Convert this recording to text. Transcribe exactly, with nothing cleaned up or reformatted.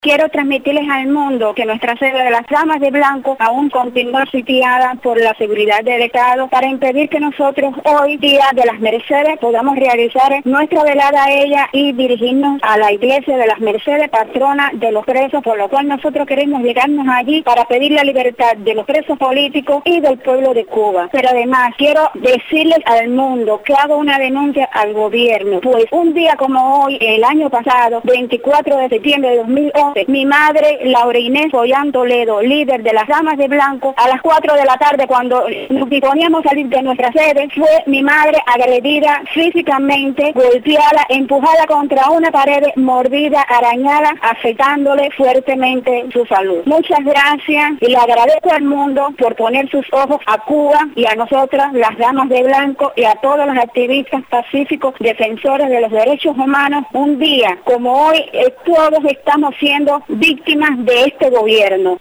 Quiero transmitirles al mundo que nuestra sede de las Damas de Blanco aún continúa sitiada por la seguridad del Estado para impedir que nosotros hoy, día de las Mercedes, podamos realizar nuestra velada a ella y dirigirnos a la iglesia de las Mercedes, patrona de los presos, por lo cual nosotros queremos llegarnos allí para pedir la libertad de los presos políticos y del pueblo de Cuba. Pero además quiero decirles al mundo que hago una denuncia al gobierno, pues un día como hoy, el año pasado, veinticuatro de septiembre de dos mil once, mi madre, Laura Inés Boyán Toledo, líder de las Damas de Blanco, a las cuatro de la tarde, cuando nos disponíamos a salir de nuestra sede, fue mi madre agredida físicamente, golpeada, empujada contra una pared, mordida, arañada, afectándole fuertemente su salud. Muchas gracias y le agradezco al mundo por poner sus ojos a Cuba y a nosotras, las Damas de Blanco, y a todos los activistas pacíficos, defensores de los derechos humanos. Un día como hoy, eh, todos estamos siendo víctimas de este gobierno.